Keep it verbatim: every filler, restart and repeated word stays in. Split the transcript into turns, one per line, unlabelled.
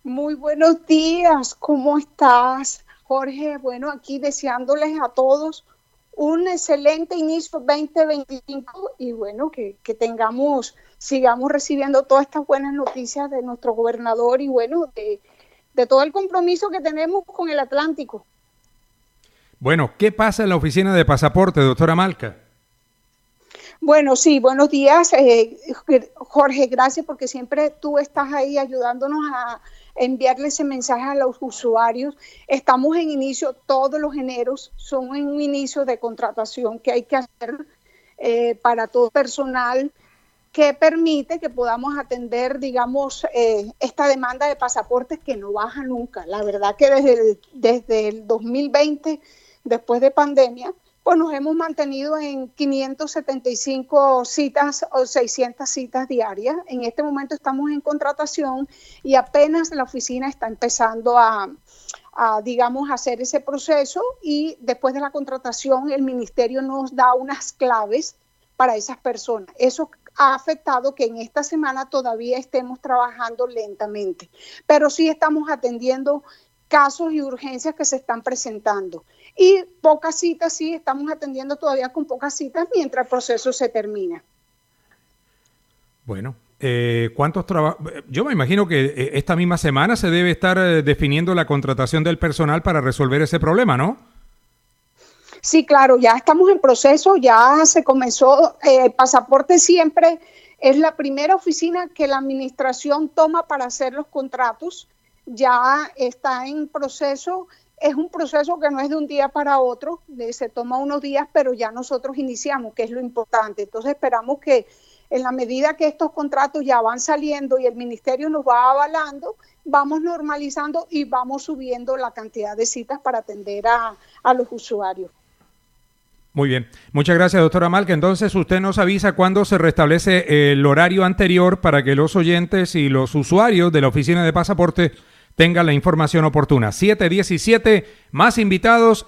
Muy buenos días, ¿cómo estás, Jorge? Bueno, aquí deseándoles a todos un excelente inicio veinte veinticinco y bueno, que, que tengamos, sigamos recibiendo todas estas buenas noticias de nuestro gobernador y bueno, de, de todo el compromiso que tenemos con el Atlántico.
Bueno, ¿qué pasa en la oficina de pasaporte, doctora Malca?
Bueno, sí, buenos días, eh, Jorge, gracias porque siempre tú estás ahí ayudándonos a enviarle ese mensaje a los usuarios. Estamos en inicio, todos los eneros son en un inicio de contratación que hay que hacer eh, para todo personal que permite que podamos atender, digamos, eh, esta demanda de pasaportes que no baja nunca. La verdad que desde el, desde el dos mil veinte, después de pandemia, pues nos hemos mantenido en quinientas setenta y cinco citas o seiscientas citas diarias. En este momento estamos en contratación y apenas la oficina está empezando a, a, digamos, hacer ese proceso y después de la contratación el ministerio nos da unas claves para esas personas. Eso ha afectado que en esta semana todavía estemos trabajando lentamente, pero sí estamos atendiendo casos y urgencias que se están presentando. Y pocas citas, sí, estamos atendiendo todavía con pocas citas mientras el proceso se termina.
Bueno, eh, ¿cuántos trabajos? Yo me imagino que esta misma semana se debe estar definiendo la contratación del personal para resolver ese problema, ¿no?
Sí, claro, ya estamos en proceso, ya se comenzó. Eh, Pasaporte siempre es la primera oficina que la administración toma para hacer los contratos. Ya está en proceso. Es un proceso que no es de un día para otro, se toma unos días, pero ya nosotros iniciamos, que es lo importante. Entonces esperamos que en la medida que estos contratos ya van saliendo y el ministerio nos va avalando, vamos normalizando y vamos subiendo la cantidad de citas para atender a, a los usuarios.
Muy bien. Muchas gracias, doctora Malca. Entonces usted nos avisa cuándo se restablece el horario anterior para que los oyentes y los usuarios de la oficina de pasaporte tenga la información oportuna. siete diecisiete, más invitados